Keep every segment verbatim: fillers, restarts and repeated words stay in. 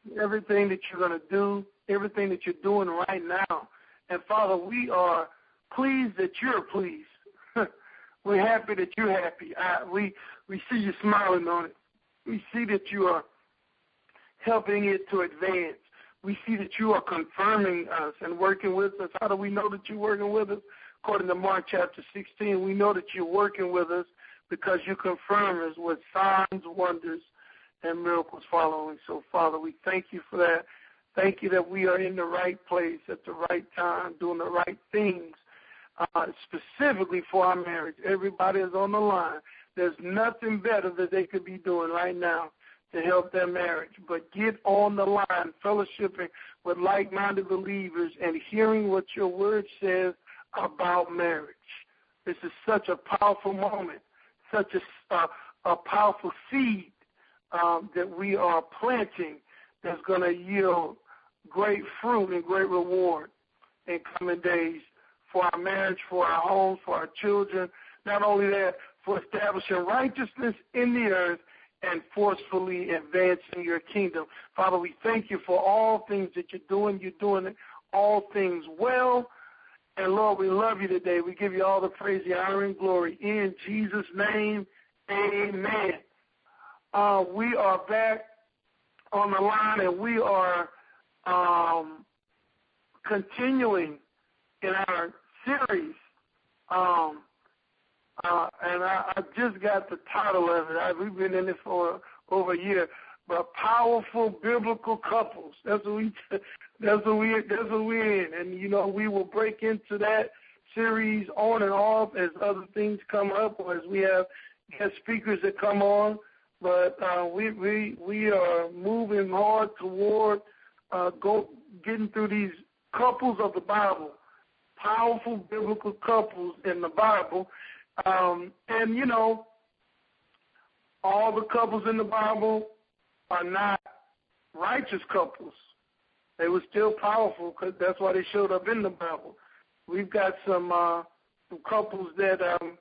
everything that you're going to do, everything that you're doing right now. And, Father, we are pleased that you're pleased. We're happy that you're happy. I, we, we see you smiling on it. We see that you are helping it to advance. We see that you are confirming us and working with us. How do we know that you're working with us? According to Mark chapter sixteen, we know that you're working with us because you confirm us with signs, wonders, and miracles following. So, Father, we thank you for that. Thank you that we are in the right place at the right time, doing the right things, uh, specifically for our marriage. Everybody is on the line. There's nothing better that they could be doing right now to help their marriage. But get on the line, fellowshipping with like-minded believers and hearing what your word says about marriage. This is such a powerful moment, such a, uh, a powerful seed um, that we are planting that's going to yield great fruit and great reward in coming days for our marriage, for our homes, for our children. Not only that, for establishing righteousness in the earth and forcefully advancing your kingdom. Father, we thank you for all things that you're doing. You're doing all things well. And, Lord, we love you today. We give you all the praise, the honor, and glory. In Jesus' name, amen. Uh, we are back on the line, and we are um, continuing in our series. Um, uh, and I, I just got the title of it. I, we've been in it for over a year. But powerful biblical couples. That's what we. That's what we. That's what we're in. And you know, we will break into that series on and off as other things come up, or as we have guest speakers that come on. But uh, we we we are moving hard toward uh, go getting through these couples of the Bible, powerful biblical couples in the Bible, um, and you know, all the couples in the Bible are not righteous couples. They were still powerful because that's why they showed up in the Bible. We've got some uh, some couples that um,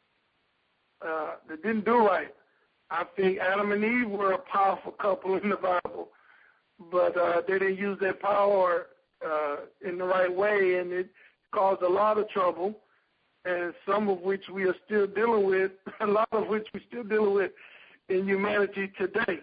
uh, that didn't do right. I think Adam and Eve were a powerful couple in the Bible, but uh, they didn't use their power uh, in the right way, and it caused a lot of trouble, and some of which we are still dealing with, a lot of which we're still dealing with in humanity today.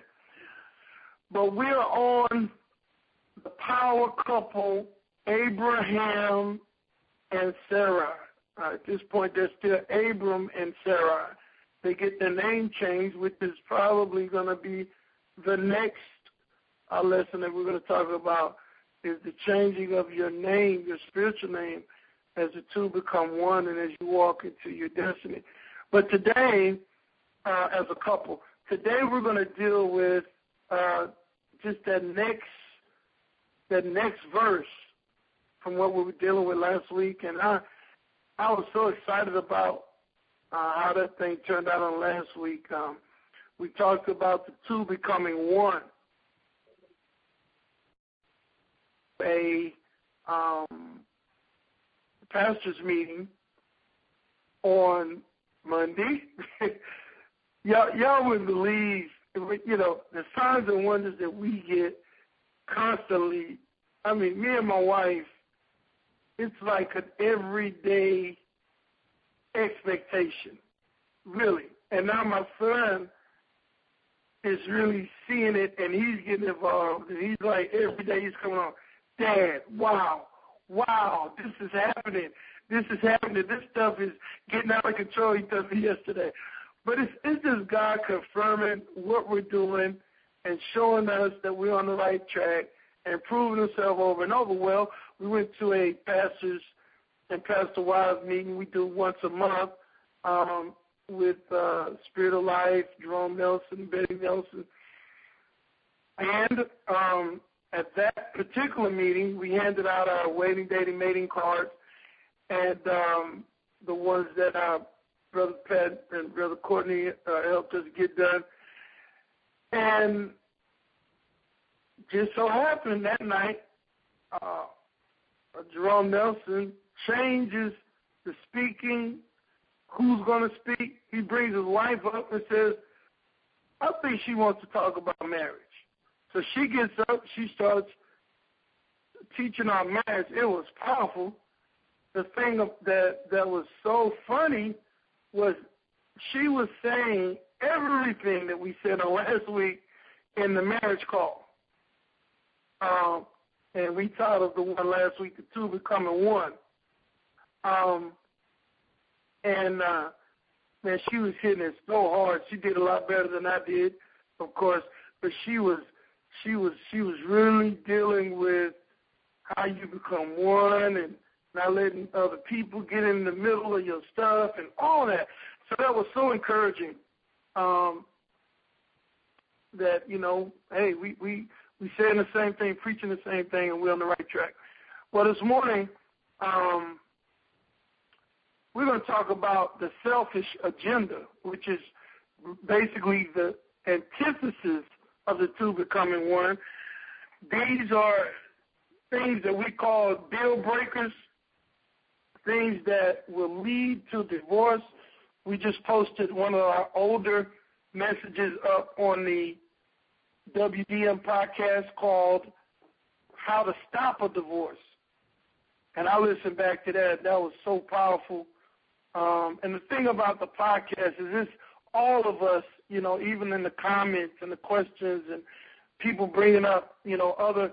But we're on the power couple, Abraham and Sarah. Uh, at this point, they're still Abram and Sarah. They get their name changed, which is probably going to be the next uh, lesson that we're going to talk about, is the changing of your name, your spiritual name, as the two become one and as you walk into your destiny. But today, uh, as a couple, today we're going to deal with uh, just that next that next verse from what we were dealing with last week, and I I was so excited about uh, how that thing turned out on last week. Um, we talked about the two becoming one. A um, pastor's meeting on Monday. y'all, y'all wouldn't believe, you know, the signs and wonders that we get constantly. I mean, me and my wife, it's like an everyday expectation, really. And now my son is really seeing it, and he's getting involved. And he's like, every day he's coming on, Dad, wow, wow, this is happening. This is happening. This stuff is getting out of control. He told me yesterday. But it's, it's just God confirming what we're doing and showing us that we're on the right track and proving himself over and over. Well, we went to a pastor's and pastor wives meeting we do once a month um, with uh, Spirit of Life, Jerome Nelson, Betty Nelson. And um, at that particular meeting, we handed out our wedding, dating, mating cards, and um, the ones that our Brother Pat and Brother Courtney uh, helped us get done. And just so happened that night, uh, Jerome Nelson changes the speaking, who's going to speak. He brings his wife up and says, I think she wants to talk about marriage. So she gets up, she starts teaching our marriage. It was powerful. The thing that, that was so funny was she was saying everything that we said on last week in the marriage call. Um, and we titled the one last week, The Two Becoming One. Um, and, uh, man, she was hitting it so hard. She did a lot better than I did, of course, but she was, she was, she was really dealing with how you become one and not letting other people get in the middle of your stuff and all that. So that was so encouraging. Um, that, you know, hey, we, we, we saying the same thing, preaching the same thing, and we're on the right track. Well, this morning, um, we're going to talk about the selfish agenda, which is basically the antithesis of the two becoming one. These are things that we call deal breakers, things that will lead to divorce. We just posted one of our older messages up on the W D M podcast called How to Stop a Divorce. And I listened back to that. That was so powerful. Um, and the thing about the podcast is this, all of us, you know, even in the comments and the questions and people bringing up, you know, other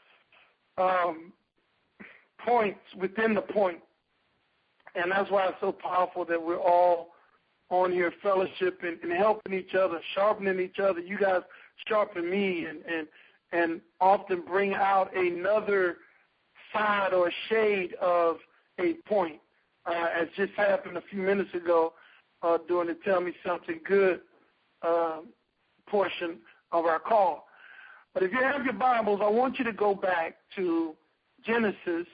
um, points within the point. And that's why it's so powerful that we're all on here fellowshipping and helping each other, sharpening each other. You guys sharpen me and, and, and often bring out another side or shade of a point. Uh, as just happened a few minutes ago uh, during the Tell Me Something Good uh, portion of our call. But if you have your Bibles, I want you to go back to Genesis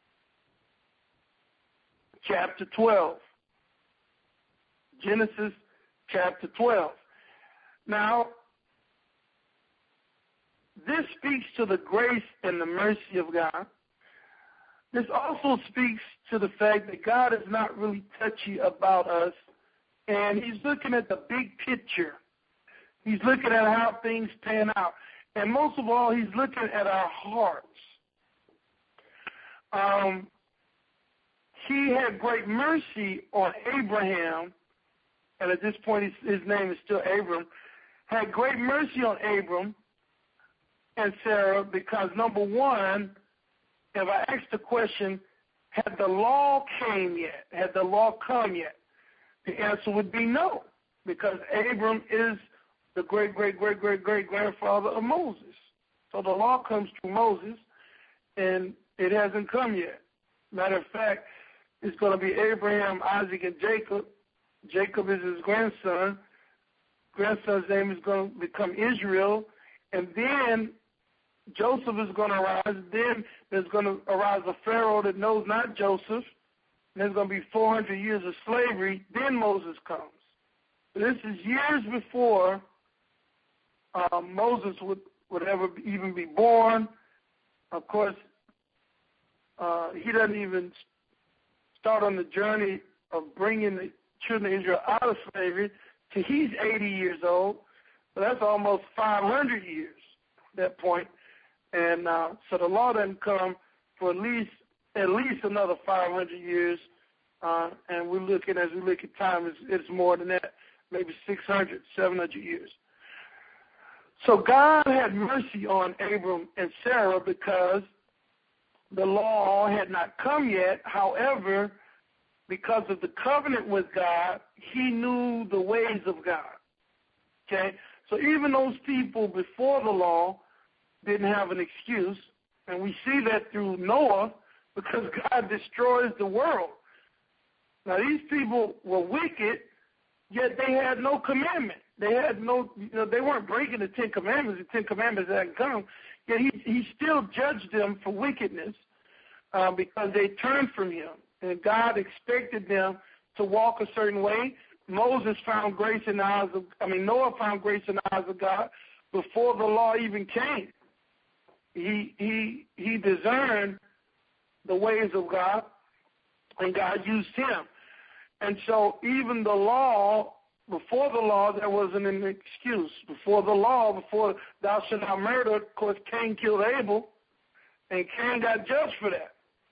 chapter twelve. Genesis chapter twelve. Now, this speaks to the grace and the mercy of God. This also speaks to the fact that God is not really touchy about us, and he's looking at the big picture. He's looking at how things pan out. And most of all, he's looking at our hearts. Um, he had great mercy on Abraham, and at this point his, his name is still Abram, had great mercy on Abram and Sarah because, number one, if I ask the question, had the law came yet? Had the law come yet? The answer would be no, because Abram is the great, great, great, great, great grandfather of Moses. So the law comes through Moses, and it hasn't come yet. Matter of fact, it's going to be Abraham, Isaac, and Jacob. Jacob is his grandson. Grandson's name is going to become Israel, and then Joseph is going to arise. Then there's going to arise a Pharaoh that knows not Joseph. And there's going to be four hundred years of slavery. Then Moses comes. This is years before uh, Moses would, would ever even be born. Of course, uh, he doesn't even start on the journey of bringing the children of Israel out of slavery till he's eighty years old. So that's almost five hundred years at that point. And uh, so the law doesn't come for at least at least another five hundred years. Uh, and we're looking, as we look at time, it's, it's more than that, maybe six hundred, seven hundred years. So God had mercy on Abram and Sarah because the law had not come yet. However, because of the covenant with God, he knew the ways of God. Okay? So even those people before the law didn't have an excuse, and we see that through Noah because God destroys the world. Now, these people were wicked, yet they had no commandment. They had no, you know, they weren't breaking the Ten Commandments. The Ten Commandments hadn't come. Yet he, he still judged them for wickedness uh, because they turned from him. And God expected them to walk a certain way. Moses found grace in the eyes of, I mean, Noah found grace in the eyes of God before the law even came. He he he discerned the ways of God, and God used him. And so even the law before the law, there wasn't an excuse. Before the law, before thou shalt not murder, of course, Cain killed Abel, and Cain got judged for that.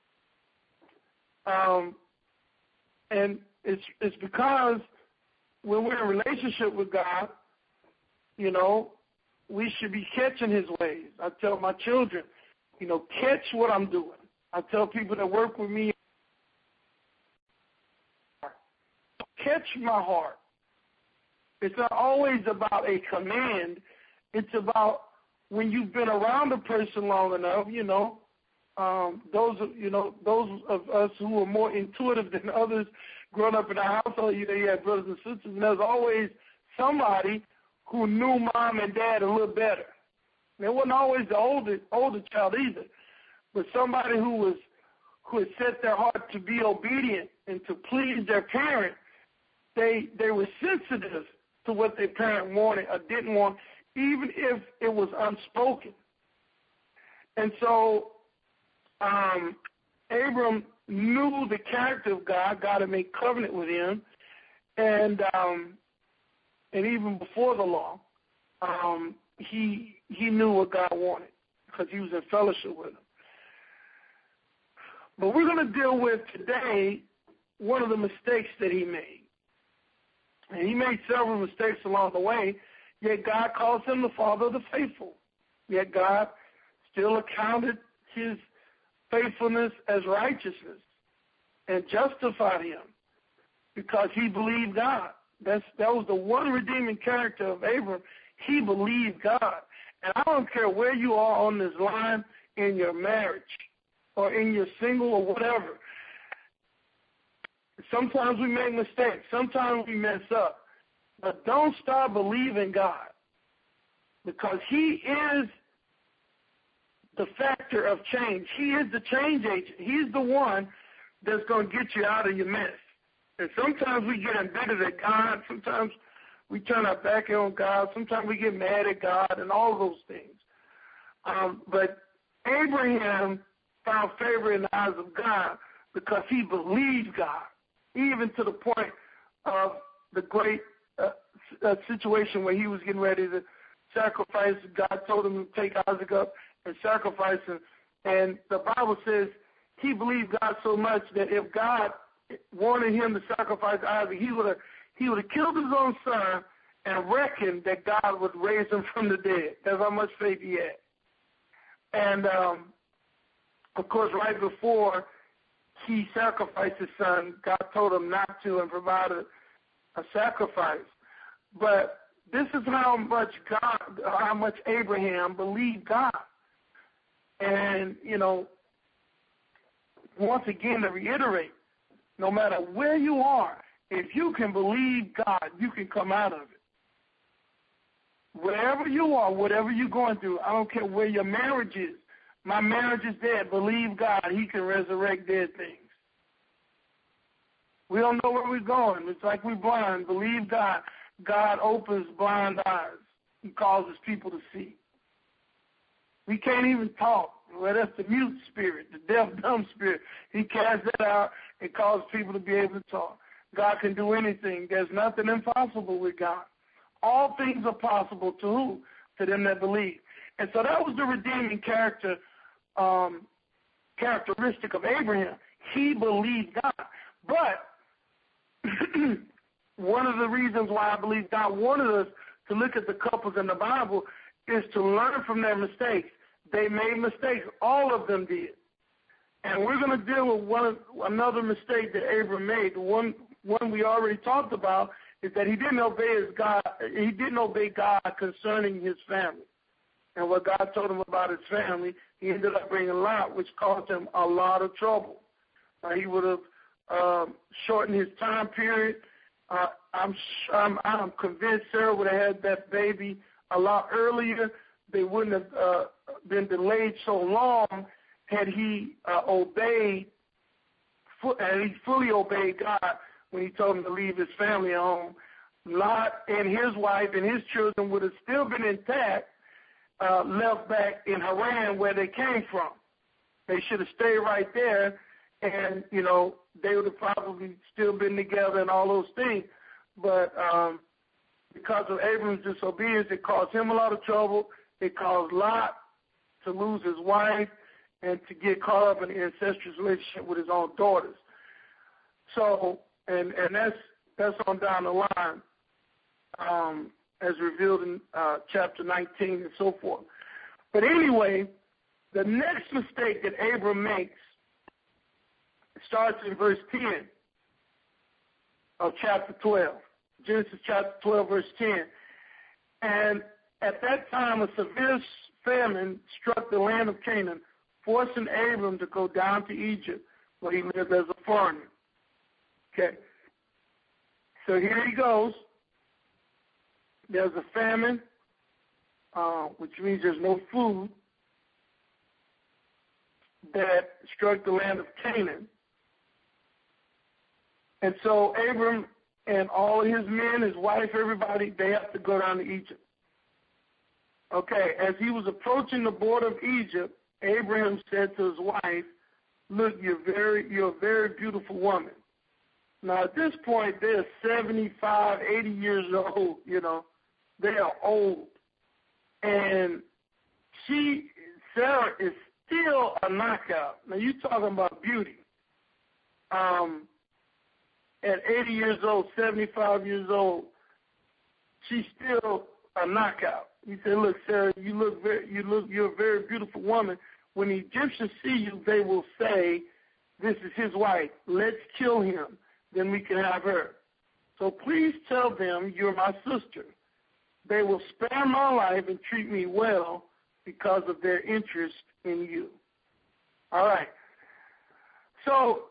Um, and it's it's because when we're in a relationship with God, you know, we should be catching his ways. I tell my children, you know, catch what I'm doing. I tell people that work with me, catch my heart. It's not always about a command. It's about when you've been around a person long enough, you know, um, those, you know, those of us who are more intuitive than others growing up in a household, you know, you have brothers and sisters, and there's always somebody who knew mom and dad a little better. And it wasn't always the older, older child either, but somebody who was, who had set their heart to be obedient and to please their parent. They, they were sensitive to what their parent wanted or didn't want, even if it was unspoken. And so um, Abram knew the character of God. God had made covenant with him, and um, and even before the law, um, he he knew what God wanted because he was in fellowship with him. But we're going to deal with today one of the mistakes that he made. And he made several mistakes along the way, yet God calls him the father of the faithful. Yet God still accounted his faithfulness as righteousness and justified him because he believed God. That's, that was the one redeeming character of Abram. He believed God. And I don't care where you are on this line in your marriage or in your single or whatever. Sometimes we make mistakes. Sometimes we mess up. But don't stop believing God because he is the factor of change. He is the change agent. He's the one that's going to get you out of your mess. And sometimes we get embittered at God. Sometimes we turn our back on God. Sometimes we get mad at God and all of those things. Um, but Abraham found favor in the eyes of God because he believed God, even to the point of the great uh, uh, situation where he was getting ready to sacrifice. God told him to take Isaac up and sacrifice him. And the Bible says he believed God so much that if God wanted him to sacrifice Isaac, he would have he would have killed his own son and reckoned that God would raise him from the dead. That's how much faith he had. And, um, of course, right before he sacrificed his son, God told him not to and provided a sacrifice. But this is how much God, how much Abraham believed God. And, you know, once again to reiterate, no matter where you are, if you can believe God, you can come out of it. Wherever you are, whatever you're going through, I don't care where your marriage is. My marriage is dead. Believe God, he can resurrect dead things. We don't know where we're going. It's like we're blind. Believe God. God opens blind eyes. He causes people to see. We can't even talk. Well, that's the mute spirit, the deaf, dumb spirit. He casts that out and causes people to be able to talk. God can do anything. There's nothing impossible with God. All things are possible to who? To them that believe. And so that was the redeeming character, um, characteristic of Abraham. He believed God. But one of the reasons why I believe God wanted us to look at the couples in the Bible is to learn from their mistakes. They made mistakes. All of them did. And we're going to deal with one another mistake that Abraham made. The one one we already talked about is that he didn't obey his God. He didn't obey God concerning his family. And what God told him about his family, he ended up bringing Lot, which caused him a lot of trouble. Uh, he would have um, shortened his time period. Uh, I'm, I'm I'm convinced Sarah would have had that baby a lot earlier. They wouldn't have uh, been delayed so long had he uh, obeyed, had he fully obeyed God when he told him to leave his family home. Lot and his wife and his children would have still been intact, uh, left back in Haran where they came from. They should have stayed right there, and, you know, they would have probably still been together and all those things. but um, because of Abram's disobedience, it caused him a lot of trouble. It caused Lot to lose his wife and to get caught up in an incestuous relationship with his own daughters. So, and and that's that's on down the line, um, as revealed in uh, chapter nineteen and so forth. But anyway, the next mistake that Abram makes starts in verse ten of chapter twelve. Genesis chapter twelve, verse ten. And at that time, a severe famine struck the land of Canaan, forcing Abram to go down to Egypt, where he lived as a foreigner. Okay. So here he goes. There's a famine, uh, which means there's no food, that struck the land of Canaan. And so Abram and all of his men, his wife, everybody, they have to go down to Egypt. Okay, as he was approaching the border of Egypt, Abraham said to his wife, "Look, you're very, you're a very beautiful woman." Now, at this point, they're seventy-five, eighty years old, you know. They are old. And she, Sarah, is still a knockout. Now, you're talking about beauty. Um, at eighty years old, seventy-five years old, she's still a knockout. He said, "Look, Sarah, you look very, you look, you're a very beautiful woman. When the Egyptians see you, they will say, 'This is his wife. Let's kill him. Then we can have her. So please tell them you're my sister. They will spare my life and treat me well because of their interest in you.'" All right. So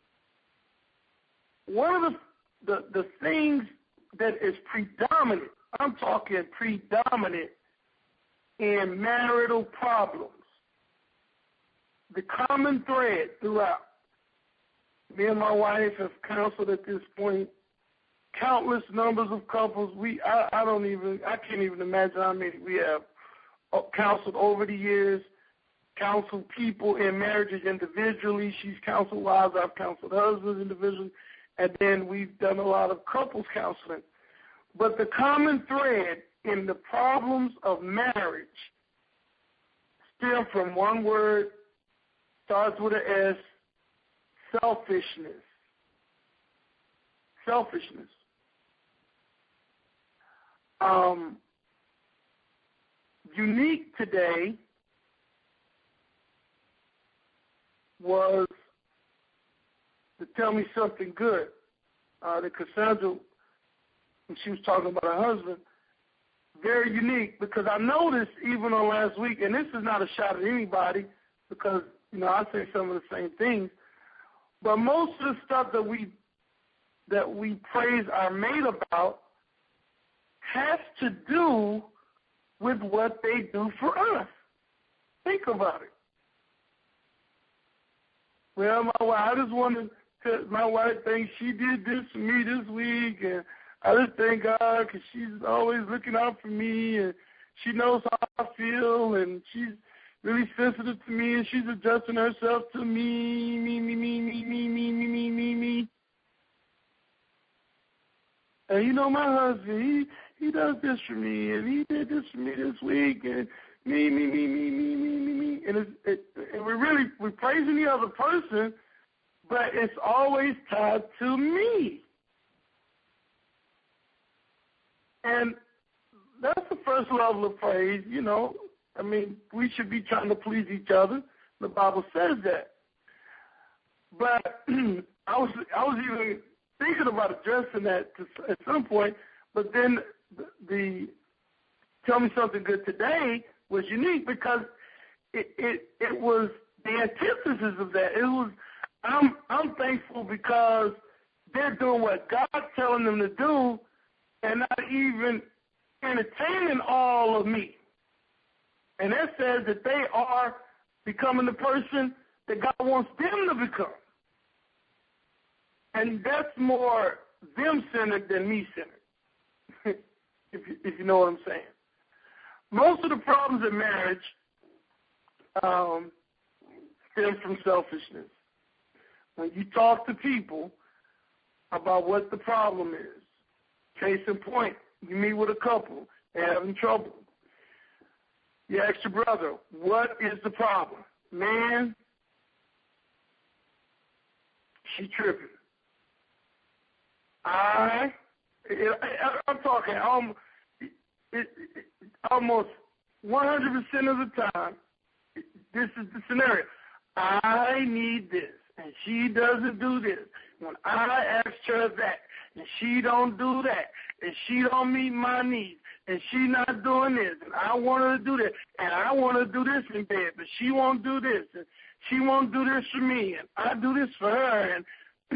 one of the, the, the things that is predominant, I'm talking predominant in marital problems, the common thread throughout. Me and my wife have counseled at this point countless numbers of couples. We, I, I don't even, I can't even imagine how many we have counseled over the years, counseled people in marriages individually. She's counseled wives, I've counseled husbands individually, and then we've done a lot of couples counseling. But the common thread in the problems of marriage stem from one word, starts with an S, selfishness. Selfishness. Um, unique today was to tell me something good. Uh, that Cassandra, when she was talking about her husband, very unique, because I noticed even on last week, and this is not a shot at anybody, because, you know, I say some of the same things, but most of the stuff that we that we praise our mate about has to do with what they do for us. Think about it. Well, my wife, I just wanted to, my wife thinks she did this for me this week, and I just thank God because she's always looking out for me, and she knows how I feel, and she's really sensitive to me, and she's adjusting herself to me, me, me, me, me, me, me, me, me, me, me. And you know, my husband, he, he does this for me, and he did this for me this week, and me, me, me, me, me, me, me, me. And, it's, it, and we're really, we're praising the other person, but it's always tied to me. And that's the first level of praise, you know. I mean, we should be trying to please each other. The Bible says that. But I was I was even thinking about addressing that to, at some point, but then the, the Tell Me Something Good Today was unique because it, it, it was the antithesis of that. It was, I'm, I'm thankful because they're doing what God's telling them to do and not even entertaining all of me. And that says that they are becoming the person that God wants them to become. And that's more them-centered than me-centered, if, you, if you know what I'm saying. Most of the problems in marriage um, stem from selfishness. When you talk to people about what the problem is, Case in point, you meet with a couple, they're having trouble. You ask your brother, what is the problem? Man, she tripping. I, I I'm talking almost, it, it, almost one hundred percent of the time, this is the scenario. I need this, and she doesn't do this. When I ask her that, and she don't do that, and she don't meet my needs, and she not doing this, and I want her to do this, and I want her to do this in bed, but she won't do this, and she won't do this for me, and I do this for her, and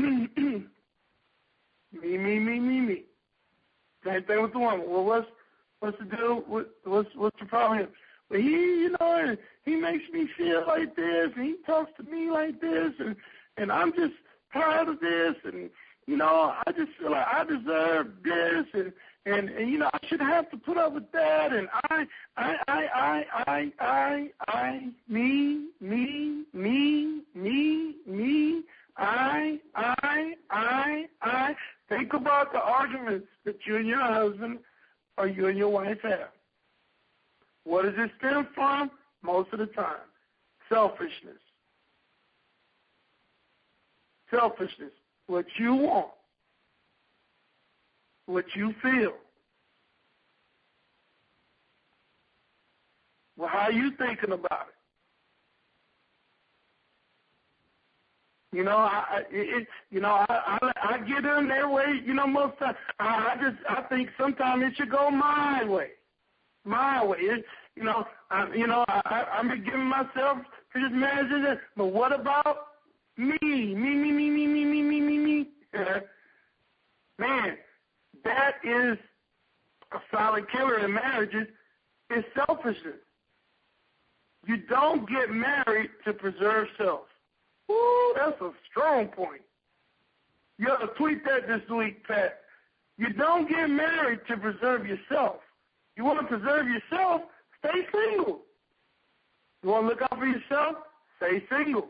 me, me, me, me, me. Same thing with the woman. Well, what's what's the deal? What, what's what's the problem? Well, he, you know, he makes me feel like this, and he talks to me like this, and and I'm just tired of this, and you know, I just feel like I deserve this, and and, and you know, I should have to put up with that, and I, I, I, I, I, I, I, me, me, me, me, me, I, I, I, I. Think about the arguments that you and your husband or you and your wife have. What does it stem from? Most of the time, selfishness. Selfishness. What you want. What you feel. Well, how are you thinking about it? You know, I, it, you know, I, I, I get in their way. You know, most times I, I just, I think sometimes it should go my way, my way. It, you know, I, you know, I, I'm giving myself to this marriage, but what about me, me, me, me, me, me, me, me, me, me? Man, that is a silent killer in marriages. Is selfishness. You don't get married to preserve self. Ooh, that's a strong point. You ought to tweet that this week, Pat. You don't get married to preserve yourself. You want to preserve yourself, stay single. You want to look out for yourself, stay single.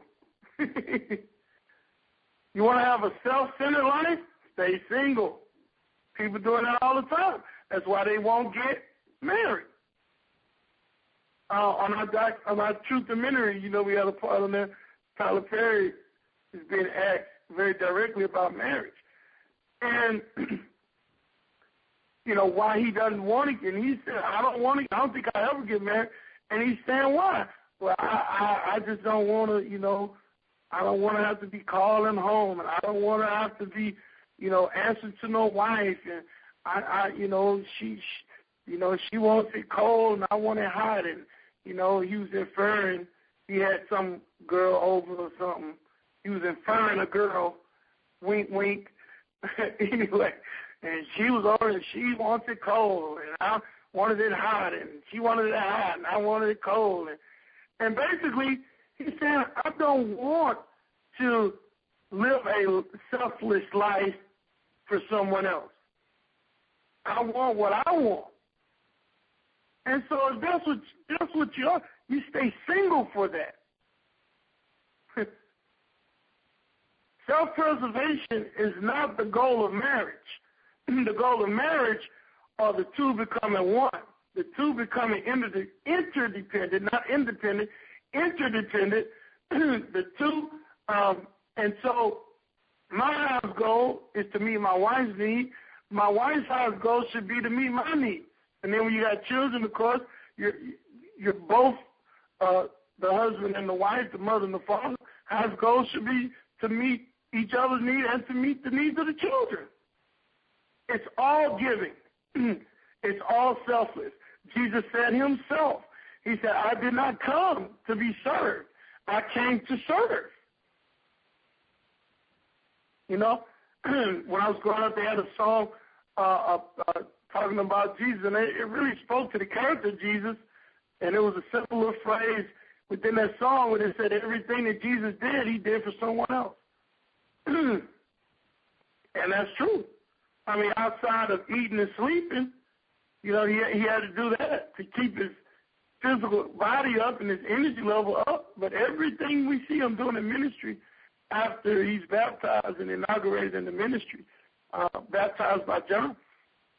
You want to have a self-centered life, stay single. People doing that all the time. That's why they won't get married. Uh, on our doc, on our Truth Documentary, you know, we had a part on there. Tyler Perry is being asked very directly about marriage, and you know why he doesn't want to get. And he said, "I don't want to. I don't think I ever get married." And he's saying, "Why?" Well, I, I, I just don't want to. You know, I don't want to have to be calling home, and I don't want to have to be, you know, answering to no wife, and I, I you know, she, she, you know, she wants it cold, and I want it hot, and you know, he was inferring. He had some girl over or something. He was inferring a girl, wink, wink. Anyway, and she was over and she wants it cold, and I wanted it hot, and she wanted it hot, and I wanted it cold. And, and basically, he said, I don't want to live a selfless life for someone else. I want what I want. And so if that's what, that's what you are, you stay single for that. Self-preservation is not the goal of marriage. The goal of marriage are the two becoming one, the two becoming inter- interdependent, not independent, interdependent, the two. Um, and so my highest goal is to meet my wife's need. My wife's highest goal should be to meet my needs. And then when you got children, of course, you're, you're both uh, the husband and the wife, the mother and the father. Highest goal should be to meet each other's needs and to meet the needs of the children. It's all giving. It's all selfless. Jesus said himself, he said, I did not come to be served. I came to serve. You know, when I was growing up, they had a song uh, uh, uh, talking about Jesus, and it, it really spoke to the character of Jesus, and it was a simple little phrase within that song where it said everything that Jesus did, he did for someone else. And that's true. I mean, outside of eating and sleeping, you know, he, he had to do that to keep his physical body up and his energy level up. But everything we see him doing in ministry after he's baptized and inaugurated in the ministry, uh, baptized by John,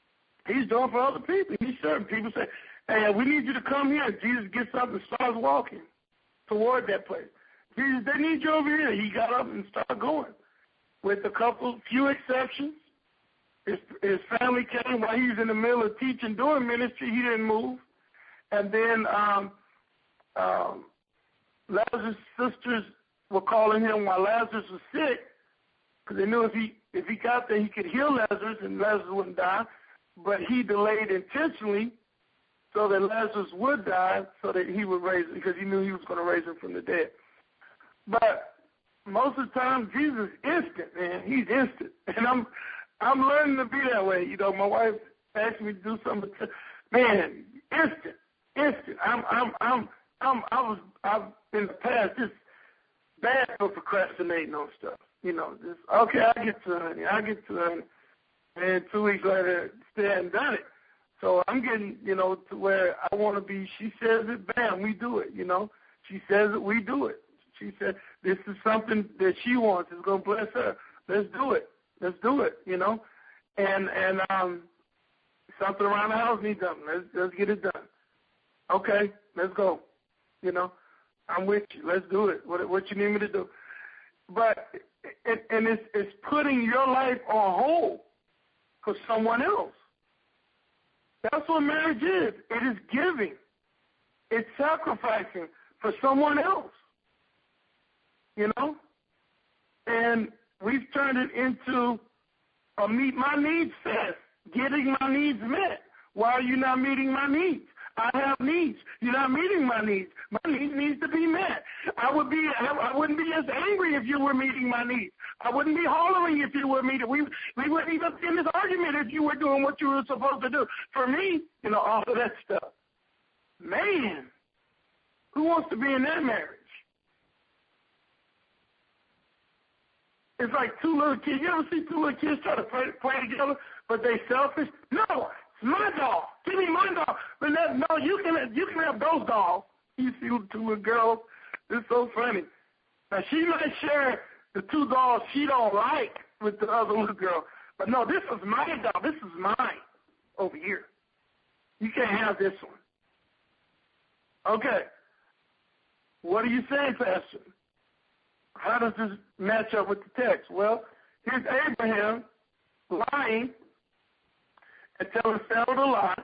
He's doing for other people. He's serving. People say, hey, we need you to come here. Jesus gets up and starts walking toward that place. Jesus, they need you over here. He got up and started going. With a couple, few exceptions, his, his family came while he was in the middle of teaching, doing ministry. He didn't move. And then um, um, Lazarus' sisters were calling him while Lazarus was sick, because they knew if he if he got there, he could heal Lazarus and Lazarus wouldn't die. But he delayed intentionally so that Lazarus would die, so that he would raise him, because he knew he was going to raise him from the dead. But most of the time, Jesus is instant, man. He's instant, and I'm I'm learning to be that way. You know, my wife asked me to do something. Man, instant, instant. I'm I'm I'm I'm I was I've in the past just bad for procrastinating on stuff. You know, just okay, I get to honey, I get to honey, and two weeks later, still hadn't done it. So I'm getting, you know, to where I want to be. She says it, bam, we do it. You know, she says it, we do it. She said this is something that she wants. It's going to bless her. Let's do it. Let's do it. You know, and and um, something around the house needs done. Let's let's get it done. Okay, let's go. You know, I'm with you. Let's do it. What what you need me to do? But it, and it's it's putting your life on hold for someone else. That's what marriage is. It is giving. It's sacrificing for someone else. You know? And we've turned it into a meet my needs fest, getting my needs met. Why are you not meeting my needs? I have needs. You're not meeting my needs. My needs needs to be met. I would be. I wouldn't be as angry if you were meeting my needs. I wouldn't be hollering if you were meeting. We we wouldn't even be in this argument if you were doing what you were supposed to do. For me, you know, all of that stuff. Man, who wants to be in that marriage? It's like two little kids. You ever see two little kids try to play, play together, but they selfish? No. My dog. Give me my dog. But that, no, you can you can have those dogs. You see two little girls. It's so funny. Now, she might share the two dogs she don't like with the other little girl. But, no, this is my dog. This is mine over here. You can't have this one. Okay. What are you saying, Pastor? How does this match up with the text? Well, here's Abraham lying and telling Sarah to lie.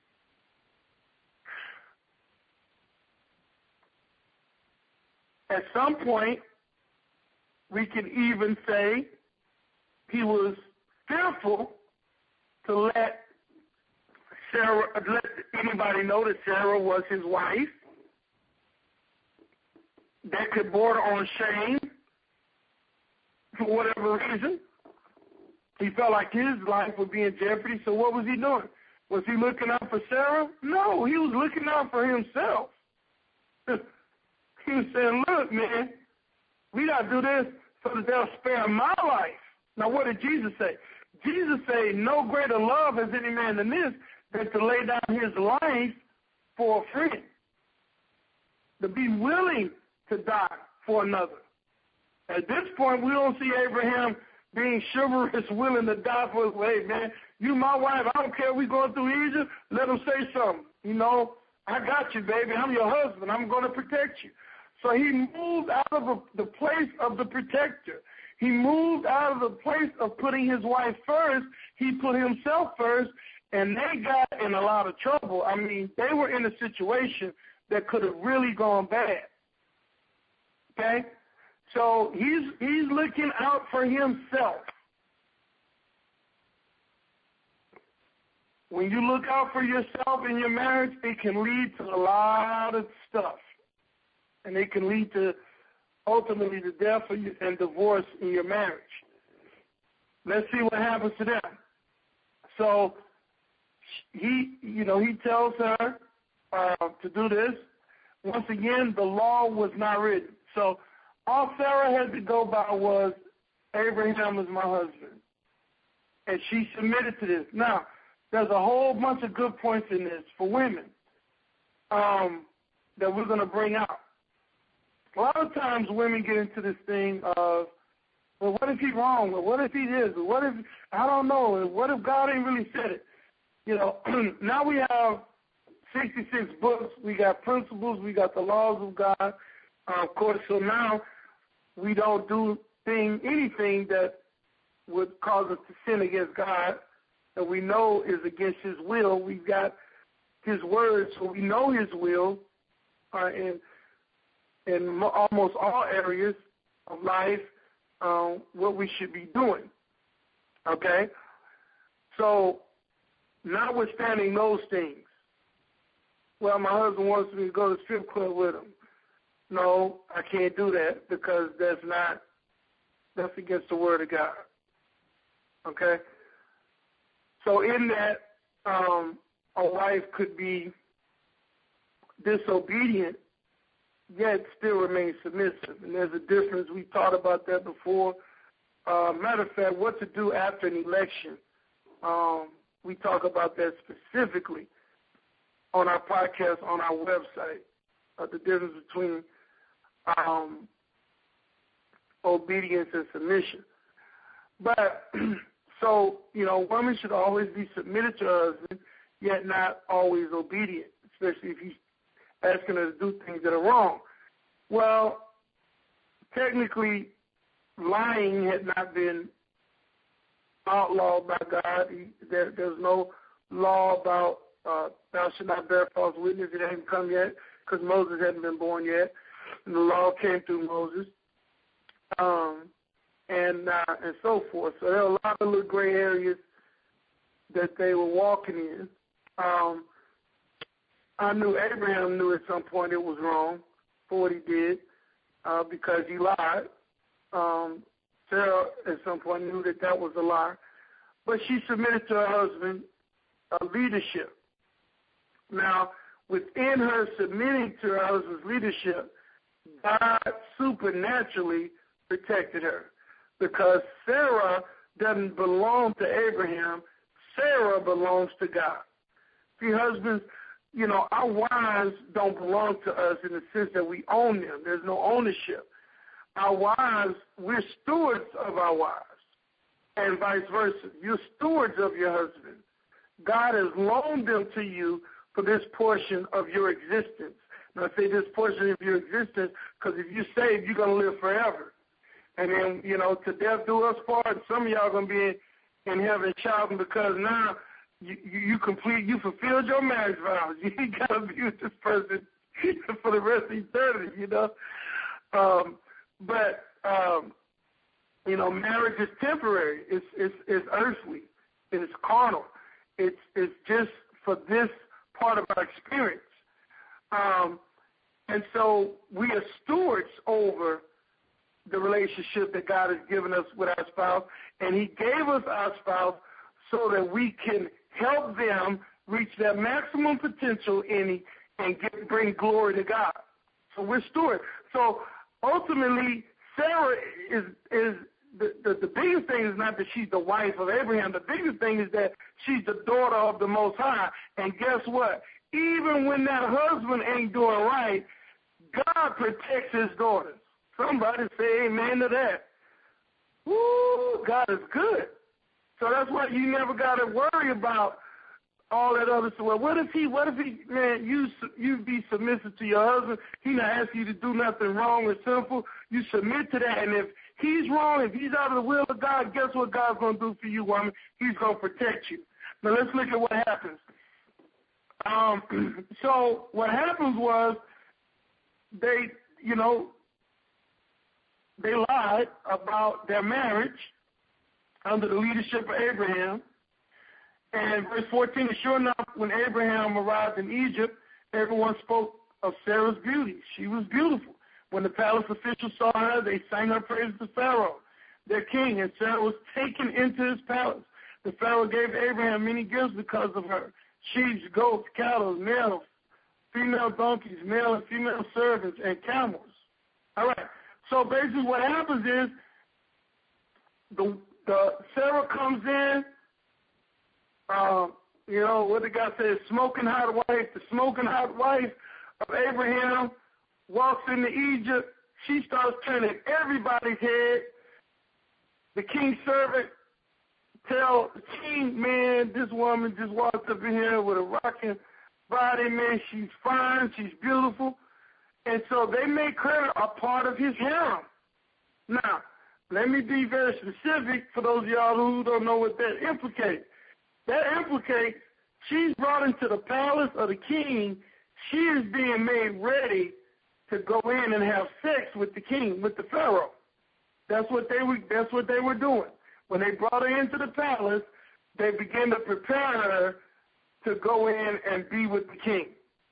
At some point, we can even say he was fearful to let Sarah, let anybody know that Sarah was his wife. That could border on shame for whatever reason. He felt like his life would be in jeopardy, so what was he doing? Was he looking out for Sarah? No, he was looking out for himself. He was saying, look, man, we got to do this so that they'll spare my life. Now, what did Jesus say? Jesus said, no greater love has any man than this, than to lay down his life for a friend, to be willing to die for another. At this point, we don't see Abraham being chivalrous, willing to die for his way, man. You my wife, I don't care if we're going through Egypt, let him say something. You know, I got you, baby. I'm your husband. I'm going to protect you. So he moved out of the place of the protector. He moved out of the place of putting his wife first. He put himself first, and they got in a lot of trouble. I mean, they were in a situation that could have really gone bad. Okay? So he's he's looking out for himself. When you look out for yourself in your marriage, it can lead to a lot of stuff. And it can lead to ultimately the death of you and divorce in your marriage. Let's see what happens to them. So he, you know, he tells her uh, to do this. Once again, the law was not written. So all Sarah had to go by was, Abraham is my husband. And she submitted to this. Now, there's a whole bunch of good points in this for women um, that we're going to bring out. A lot of times women get into this thing of, well, what if he's wrong? Well, what if he is? Well, what if, I don't know. What if God ain't really said it? you know, now we have sixty-six books. We got principles. We got the laws of God, uh, of course. So now we don't do thing, anything that would cause us to sin against God that we know is against his will. We've got his word, so we know his will uh, in, in almost all areas of life, um, what we should be doing. Okay? So, notwithstanding those things, well, my husband wants me to go to the strip club with him. No, I can't do that because that's not, that's against the word of God. Okay? So in that, um, a wife could be disobedient, yet still remain submissive. And there's a difference. We thought about that before. Uh, matter of fact, what to do after an election. Um, we talk about that specifically on our podcast, on our website, uh, the difference between um, obedience and submission. But, so, you know, women should always be submitted to her husband, yet not always obedient, especially if he's asking her to do things that are wrong. Well, technically, lying had not been outlawed by God. He, there, there's no law about uh, thou shalt not bear false witness. It hadn't come yet because Moses hadn't been born yet, and the law came through Moses, um, and uh, and so forth. So there are a lot of little gray areas that they were walking in. Um, I knew Abraham knew at some point it was wrong for what he did uh, because he lied. Um, Sarah at some point knew that that was a lie, but she submitted to her husband uh, leadership. Now, within her submitting to her husband's leadership, God supernaturally protected her because Sarah doesn't belong to Abraham. Sarah belongs to God. See, husbands, you know, our wives don't belong to us in the sense that we own them. There's no ownership. Our wives, we're stewards of our wives, and vice versa. You're stewards of your husband. God has loaned them to you for this portion of your existence. Now, I say this portion of your existence because if you're saved, you're going to live forever. And then, you know, to death do us part. Some of y'all are going to be in, in heaven shouting because now you, you, you complete, you fulfilled your marriage vows. You ain't got to be with this person for the rest of eternity, you know. Um, but, um, you know, marriage is temporary. It's, it's, it's earthly. It's carnal. It's, it's just for this part of our experience. Um, and so we are stewards over the relationship that God has given us with our spouse, and he gave us our spouse so that we can help them reach their maximum potential in and get, bring glory to God. So we're stewards. So ultimately, Sarah is is the, the, the biggest thing is not that she's the wife of Abraham. The biggest thing is that she's the daughter of the Most High. And guess what? Even when that husband ain't doing right, God protects his daughters. Somebody say amen to that. Woo, God is good. So that's why you never got to worry about all that other stuff. Well, what if he, what if he, man, you you be submissive to your husband. He not asking you to do nothing wrong or sinful. You submit to that. And if he's wrong, if he's out of the will of God, guess what God's going to do for you, woman? He's going to protect you. Now, let's look at what happens. Um, so what happens was they, you know, they lied about their marriage under the leadership of Abraham. And verse fourteen, sure enough, when Abraham arrived in Egypt, everyone spoke of Sarah's beauty. She was beautiful. When the palace officials saw her, they sang her praise to Pharaoh, their king, and Sarah was taken into his palace. The Pharaoh gave Abraham many gifts because of her: sheep, goats, cattle, male, female donkeys, male and female servants, and camels. All right. So basically what happens is the, the Sarah comes in, uh, you know, what the guy says, smoking hot wife, the smoking hot wife of Abraham walks into Egypt. She starts turning everybody's head. The king's servant tell the king, man, this woman just walked up in here with a rocking body, man. She's fine. She's beautiful. And so they make her a part of his harem. Now, let me be very specific for those of y'all who don't know what that implicates. That implicates she's brought into the palace of the king. She is being made ready to go in and have sex with the king, with the pharaoh. That's what they were. That's what they were doing. When they brought her into the palace, they began to prepare her to go in and be with the king.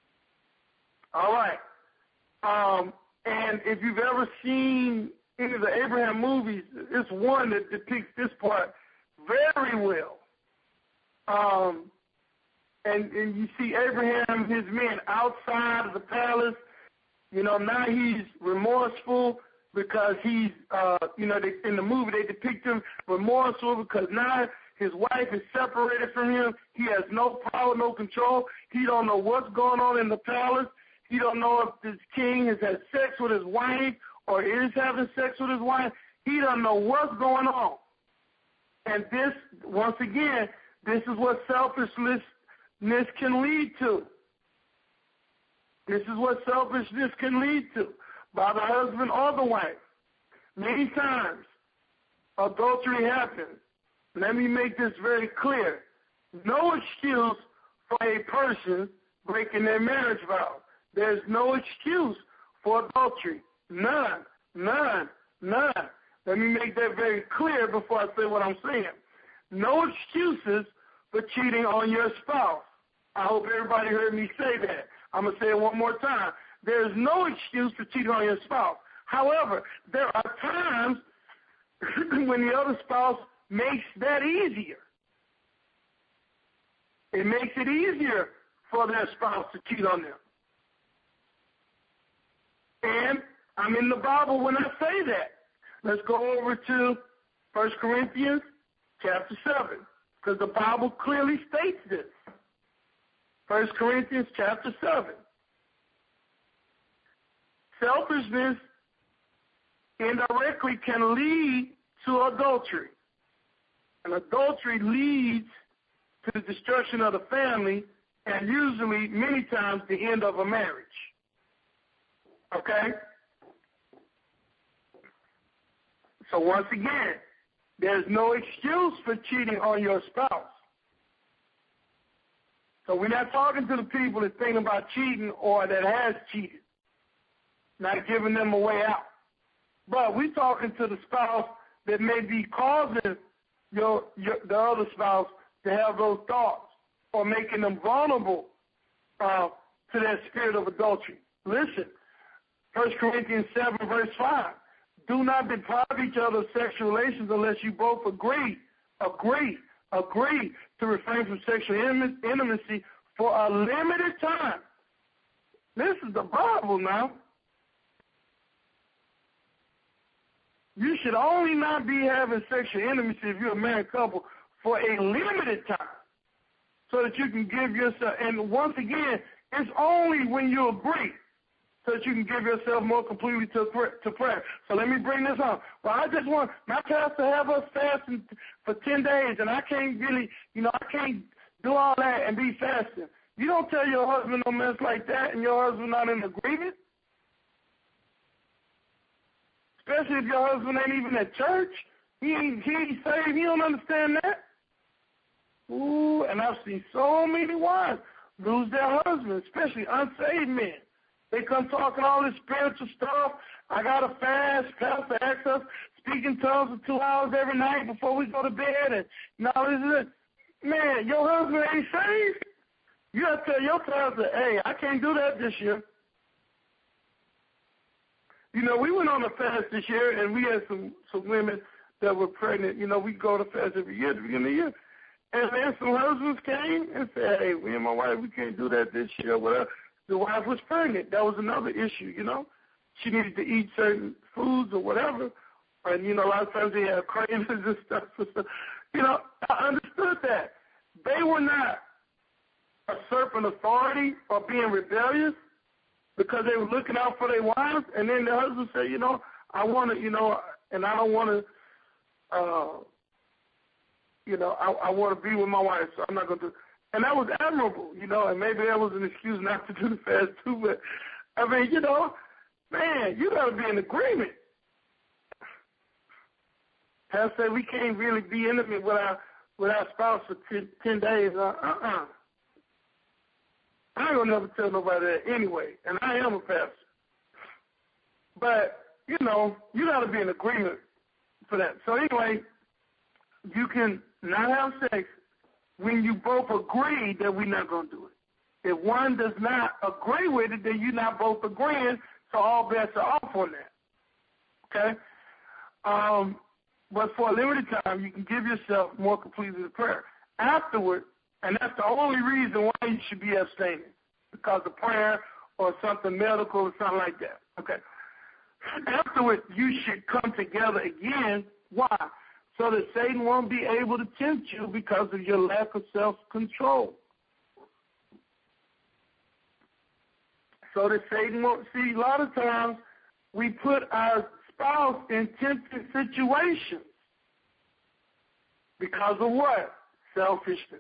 All right. Um, and if you've ever seen any of the Abraham movies, it's one that depicts this part very well. Um, and, and you see Abraham and his men outside of the palace. You know, now he's remorseful because he's, uh, you know, they, in the movie they depict him remorseful because now his wife is separated from him. He has no power, no control. He don't know what's going on in the palace. He don't know if this king has had sex with his wife or is having sex with his wife. He doesn't know what's going on. And this, once again, this is what selfishness can lead to. This is what selfishness can lead to by the husband or the wife. Many times, adultery happens. Let me make this very clear. No excuse for a person breaking their marriage vow. There's no excuse for adultery. None. None. None. Let me make that very clear before I say what I'm saying. No excuses for cheating on your spouse. I hope everybody heard me say that. I'm going to say it one more time. There's no excuse for cheating on your spouse. However, there are times when the other spouse makes that easier. It makes it easier for their spouse to cheat on them. And I'm in the Bible when I say that. Let's go over to First Corinthians chapter seven, because the Bible clearly states this. First Corinthians chapter seven. Selfishness indirectly can lead to adultery. And adultery leads to the destruction of the family and usually, many times, the end of a marriage. Okay? So once again, there's no excuse for cheating on your spouse. So we're not talking to the people that think about cheating or that has cheated, not giving them a way out. But we're talking to the spouse that may be causing your, your the other spouse to have those thoughts or making them vulnerable uh, to that spirit of adultery. Listen, First Corinthians seven, verse five. Do not deprive each other of sexual relations unless you both agree, agree, agree to refrain from sexual intimacy for a limited time. This is the Bible now. You should only not be having sexual intimacy if you're a married couple for a limited time so that you can give yourself, and once again, it's only when you agree so that you can give yourself more completely to, to prayer. So let me bring this on. Well, I just want my pastor to have us fasting for ten days, and I can't really, you know, I can't do all that and be fasting. You don't tell your husband no mess like that and your husband not in agreement. Especially if your husband ain't even at church. He ain't, he ain't saved. He don't understand that. Ooh, and I've seen so many wives lose their husbands, especially unsaved men. They come talking all this spiritual stuff. I got to fast. Pastor asks us speak in tongues for two hours every night before we go to bed. And no, this is it. Man, your husband ain't saved. You got to tell your pastor, hey, I can't do that this year. You know, we went on a fast this year, and we had some, some women that were pregnant. You know, we go to fast every year at the beginning of the year. And then some husbands came and said, hey, me and my wife, we can't do that this year, whatever. The wife was pregnant. That was another issue, you know. She needed to eat certain foods or whatever. And, you know, a lot of times they have cravings and stuff. You know, I understood that. They were not usurping authority or being rebellious because they were looking out for their wives. And then the husband said, you know, I want to, you know, and I don't want to, uh, you know, I, I want to be with my wife, so I'm not going to do it. And that was admirable, you know, and maybe that was an excuse not to do the fast too, but, I mean, you know, man, you got to be in agreement. Pastor said we can't really be intimate with our, with our spouse for ten, ten days. Uh, uh-uh. I ain't going to never tell nobody that anyway, and I am a pastor. But, you know, you got to be in agreement for that. So anyway, you can not have sex when you both agree that we're not going to do it. If one does not agree with it, then you're not both agreeing, so all bets are off on that. Okay? Um, but for a limited time, you can give yourself more completely to prayer. Afterward, and that's the only reason why you should be abstaining, because of prayer or something medical or something like that. Okay? Afterward, you should come together again. Why? So that Satan won't be able to tempt you because of your lack of self-control. So that Satan won't see. A lot of times we put our spouse in tempting situations because of what? Selfishness.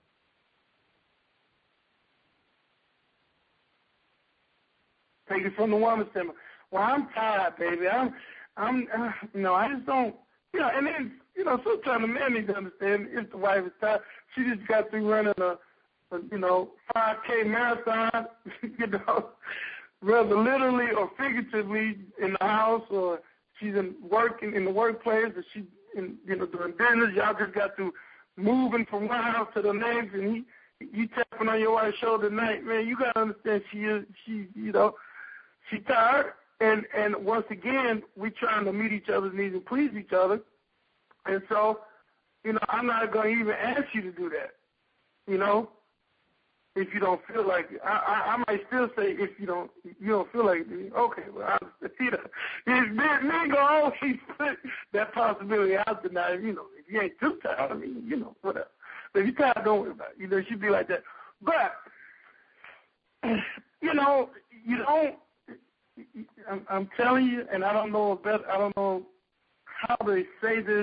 Take it from the woman's standpoint. Well, I'm tired, baby. I'm, I'm, uh, no, I just don't. You know, and then, you know, sometimes the man needs to understand if the wife is tired, she just got through running a, a you know, five K marathon, you know, whether literally or figuratively in the house, or she's in working in the workplace, or she, in, you know, doing business. Y'all just got through moving from one house to the next, and he, you tapping on your wife's shoulder tonight, man. You gotta understand she is, she, you know, she tired. And and once again, we're trying to meet each other's needs and please each other. And so, you know, I'm not going to even ask you to do that, you know, if you don't feel like it. I, I, I might still say if you don't you don't feel like it. Okay, well, I, you know, it's me go always put that possibility out there. Now, you know, if you ain't too tired, I mean, you know, whatever. But if you're tired, don't worry about it. You know, it should be like that. But, you know, you don't, I'm, I'm telling you, and I don't know better, I don't know how to say this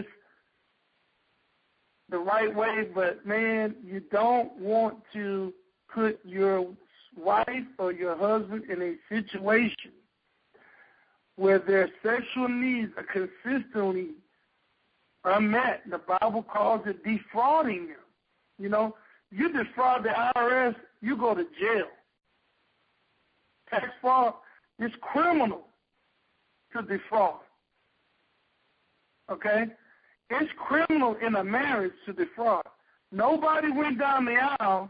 the right way, but man, you don't want to put your wife or your husband in a situation where their sexual needs are consistently unmet. The Bible calls it defrauding them. You know, you defraud the I R S, you go to jail. Tax fraud. It's criminal to defraud, okay? It's criminal in a marriage to defraud. Nobody went down the aisle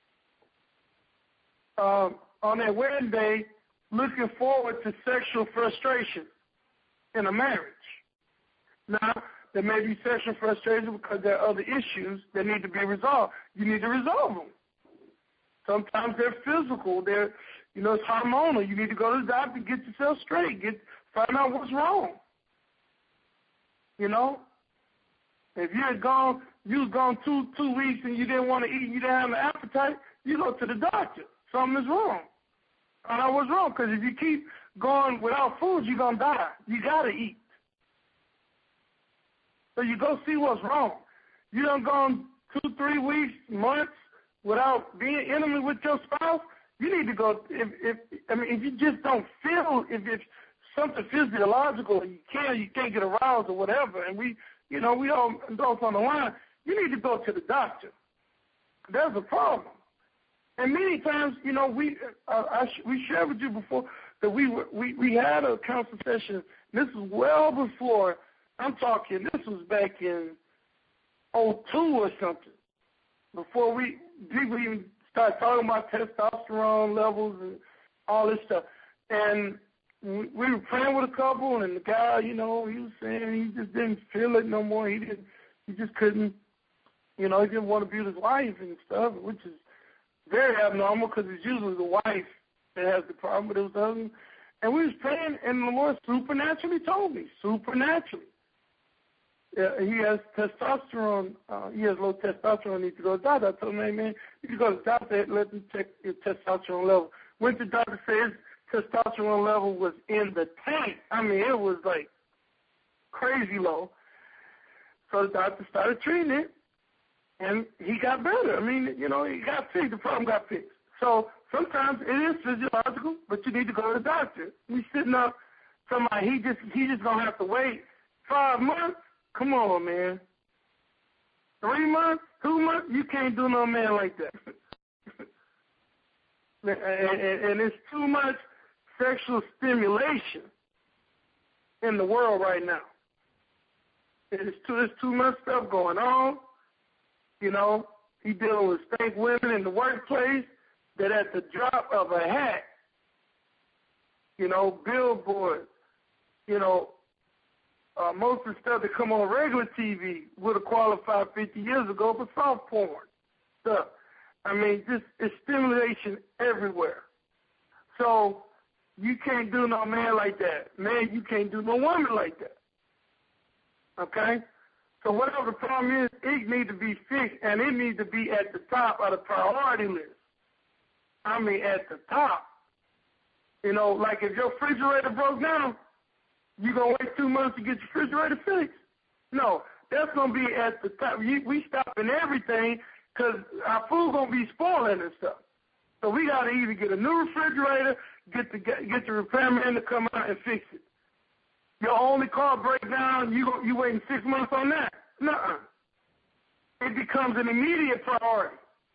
uh, on their wedding day looking forward to sexual frustration in a marriage. Now, there may be sexual frustration because there are other issues that need to be resolved. You need to resolve them. Sometimes they're physical. They're You know, it's hormonal. You need to go to the doctor, get yourself straight, get find out what's wrong. You know, if you had gone, you was gone two two weeks and you didn't want to eat, you didn't have an appetite, you go to the doctor. Something is wrong. Find out what's wrong, because if you keep going without food, you're gonna die. You gotta eat. So you go see what's wrong. You done gone two, three weeks, months without being intimate with your spouse. You need to go, if, if I mean, if you just don't feel, if it's something physiological, you can't, you can't get aroused or whatever, and we, you know, we all adults on the line, you need to go to the doctor. There's a problem. And many times, you know, we, uh, I sh- we shared with you before that we were, we, we had a council session. This was well before, I'm talking, this was back in oh two or something, before we, people even started talking about testosterone levels and all this stuff. And we, we were praying with a couple, and the guy, you know, he was saying he just didn't feel it no more. He didn't, he just couldn't, you know, he didn't want to be with his wife and stuff, which is very abnormal because it's usually the wife that has the problem, but it was the husband. And we was praying, and the Lord supernaturally told me, supernaturally. Uh, he has testosterone. Uh, he has low testosterone. He needs to go to the doctor. I told him, hey, man, you can go to the doctor. Let them check your testosterone level. Went to the doctor, said his testosterone level was in the tank. I mean, it was like crazy low. So the doctor started treating it, and he got better. I mean, you know, he got fixed. The problem got fixed. So sometimes it is physiological, but you need to go to the doctor. We sitting up, somebody, he just, he just going to have to wait five months? Come on, man. Three months? Two months? You can't do no man like that. and, and, and it's too much sexual stimulation in the world right now. It's too, there's too much stuff going on. You know, he dealing with stank women in the workplace that at the drop of a hat, you know, billboards, you know, uh, most of the stuff that come on regular T V would have qualified fifty years ago for soft porn stuff. I mean, just it's stimulation everywhere. So you can't do no man like that. Man, you can't do no woman like that. Okay? So whatever the problem is, it needs to be fixed, and it needs to be at the top of the priority list. I mean, at the top. You know, like if your refrigerator broke down, you going to wait two months to get your refrigerator fixed? No, that's going to be at the top. We, we stopping everything because our food going to be spoiling and stuff. So we got to either get a new refrigerator, get the get, get the repairman to come out and fix it. Your only car break down, you you waiting six months on that? Nuh-uh. It becomes an immediate priority.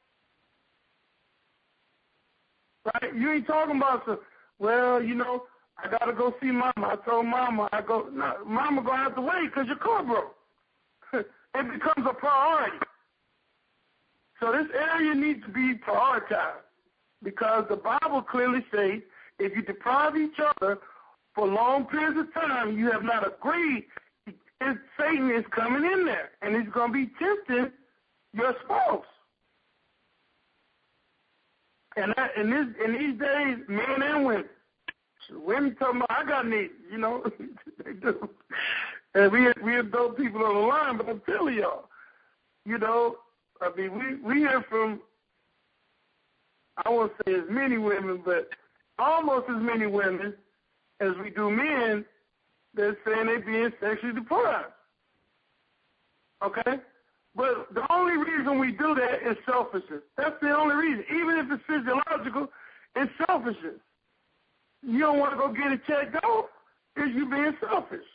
Right? You ain't talking about some, well, you know, I got to go see Mama. I told Mama, I go, no, Mama going to have to wait because your car broke. It becomes a priority. So this area needs to be prioritized because the Bible clearly says if you deprive each other for long periods of time, you have not agreed, Satan is coming in there, and he's going to be tempting your spouse. And that, in, this, in these days, men and women, women talking about, I got needs, you know. They do. And we, we adult people on the line, but I'm telling y'all, you know, I mean, we, we hear from, I won't say as many women, but almost as many women as we do men that's saying they're being sexually deprived. Okay? But the only reason we do that is selfishness. That's the only reason. Even if it's physiological, it's selfishness. You don't want to go get it checked out because you're being selfish.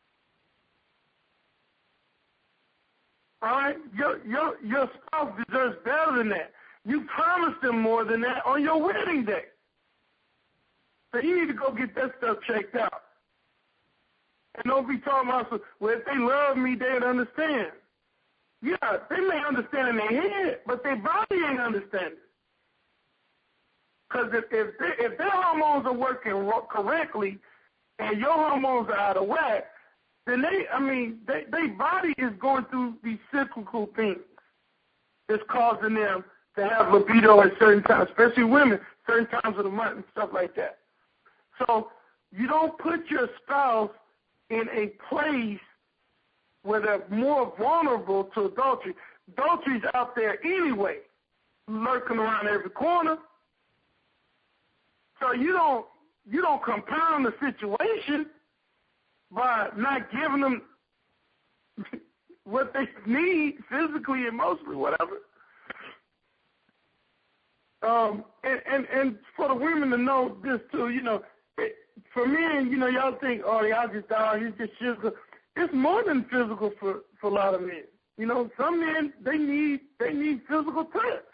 All right? Your, your, your spouse deserves better than that. You promised them more than that on your wedding day. So you need to go get that stuff checked out. And don't be talking about, well, if they love me, they'd understand. Yeah, they may understand in their head, but their body ain't understanding. Because if, if, they, if their hormones are working correctly and your hormones are out of whack, then they, I mean, they, their body is going through these cyclical things that's causing them to have libido at certain times, especially women, certain times of the month and stuff like that. So you don't put your spouse in a place where they're more vulnerable to adultery. Adultery's out there anyway, lurking around every corner. So you don't you don't compound the situation by not giving them what they need physically, emotionally, whatever. Um, and, and, and for the women to know this too, you know, it, for men, you know, y'all think, oh, y'all just, oh, he's just physical. It's more than physical for, for a lot of men. You know, some men, they need they need physical touch.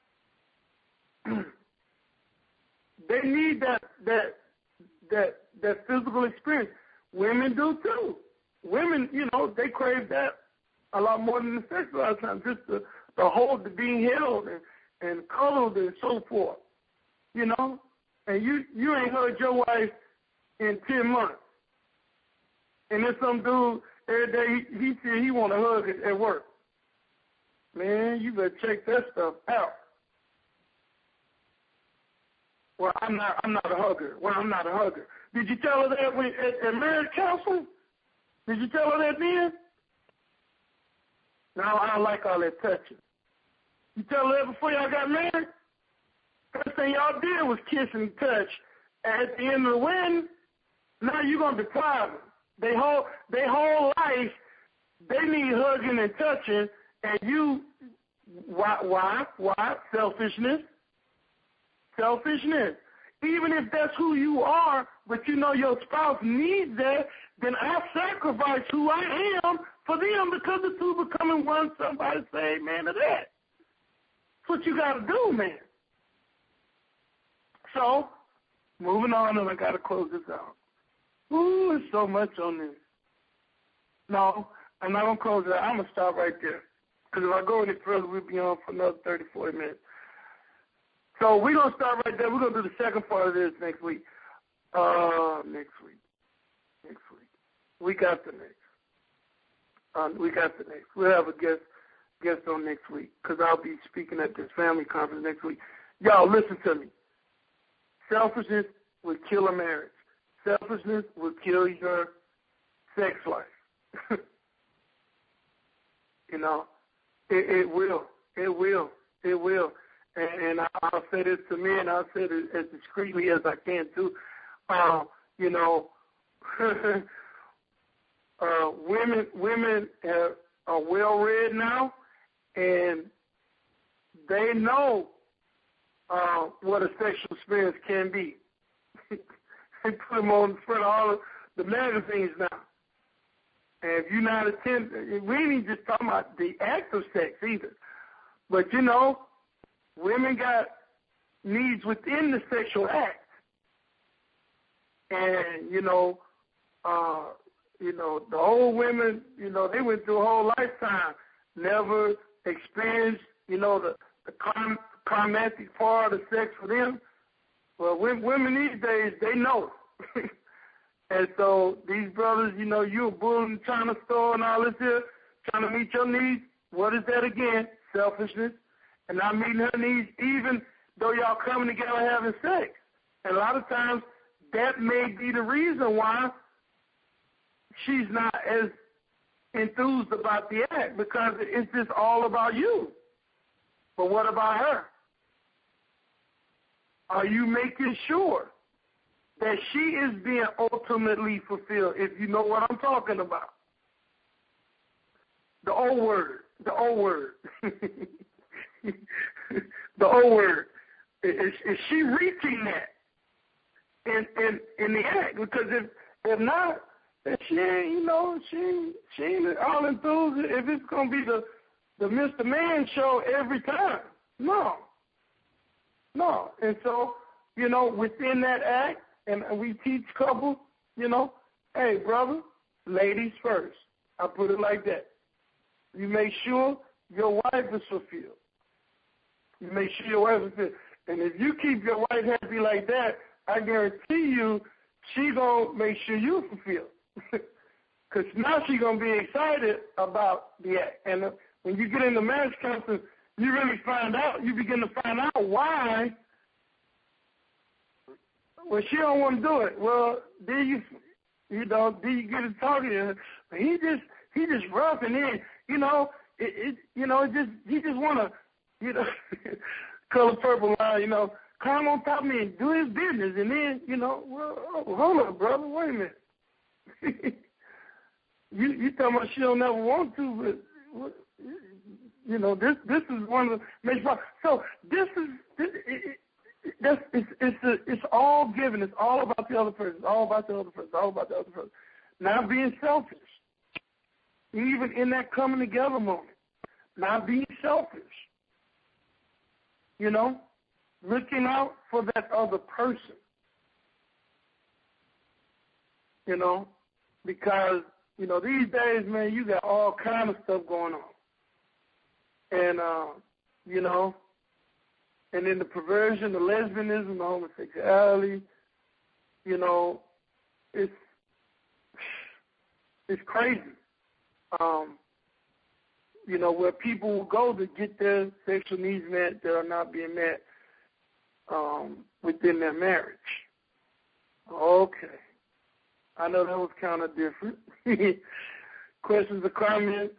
They need that that that that physical experience. Women do too. Women, you know, they crave that a lot more than the sex a lot of times. Just the the hold, the being held and, and cuddled and so forth. You know, and you you ain't hugged your wife in ten months. And then some dude every day he, he said he want to hug at, at work. Man, you better check that stuff out. Well, I'm not. I'm not a hugger. Well, I'm not a hugger. Did you tell her that when, at, at marriage counseling? Did you tell her that then? No, I don't like all that touching. You tell her that before y'all got married? First thing y'all did was kiss and touch. At the end of the wedding, now you're gonna deprive them. They whole they whole life, they need hugging and touching, and you Why? Why? Why? Selfishness. Selfishness. Even if that's who you are, but you know your spouse needs that, then I sacrifice who I am for them because the two becoming one. Somebody say amen to that. That's what you got to do, man. So, moving on, and I got to close this out. Ooh, there's so much on this. No, I'm not going to close it out. I'm going to stop right there. Because if I go any further, we'll be on for another thirty, forty minutes. So we're going to start right there. We're going to do the second part of this next week. Uh, next week. Next week. We got the next. Um, we got the next. We'll have a guest guest on next week because I'll be speaking at this family conference next week. Y'all, listen to me. Selfishness will kill a marriage. Selfishness will kill your sex life. You know, it, it will. It will. It will. And, and I'll say this to me, and I'll say it as discreetly as I can, too. Uh, you know, uh, women women have, are well-read now, and they know uh, what a sexual experience can be. They put them on front of all of the magazines now. And if you're not attending, we ain't just talking about the act of sex either. But, you know, women got needs within the sexual act. And, you know, uh, you know, the old women, you know, they went through a whole lifetime, never experienced, you know, the, the clim- climatic part of sex for them. Well, women these days, they know. And so these brothers, you know, you a bull in the China store and all this here, trying to meet your needs. What is that again? Selfishness. And not meeting her needs, even though y'all coming together having sex. And a lot of times, that may be the reason why she's not as enthused about the act, because it's just all about you. But what about her? Are you making sure that she is being ultimately fulfilled, if you know what I'm talking about? The old word, the old word. The old word. Is, is she reaching that in, in, in the act? Because if, if not, then she ain't, you know, she, she ain't all enthused if it's going to be the, the Mister Man show every time. No. No. And so, you know, within that act, and we teach couples, you know, hey, brother, ladies first. I put it like that. You make sure your wife is fulfilled. You make sure your wife is fulfilled. And if you keep your wife happy like that, I guarantee you she's going to make sure you're fulfilled. Because now she's going to be excited about the act. And uh, when you get into marriage counseling, you really find out, you begin to find out why. Well, she don't want to do it. Well, then you, you know, then you get to talking to her. He just, he just roughing in. You know, it, it you know, it just, he just want to, you know, Color Purple line, you know, climb on top of me and do his business, and then, you know, well, oh, hold on, brother, wait a minute. you, you talking about she don't never want to, but you know, this, this is one of the major problems. So this is, this, it, it, That's, it's, it's, a, it's all given. It's all about the other person. It's all about the other person. It's all about the other person. Not being selfish. Even in that coming together moment. Not being selfish. You know? Looking out for that other person. You know? Because, you know, these days, man, you got all kind of stuff going on. And, uh, you know, and then the perversion, the lesbianism, the homosexuality, you know, it's it's crazy. Um, you know, where people will go to get their sexual needs met that are not being met um, within their marriage. Okay. I know that was kind of different. Questions or comments?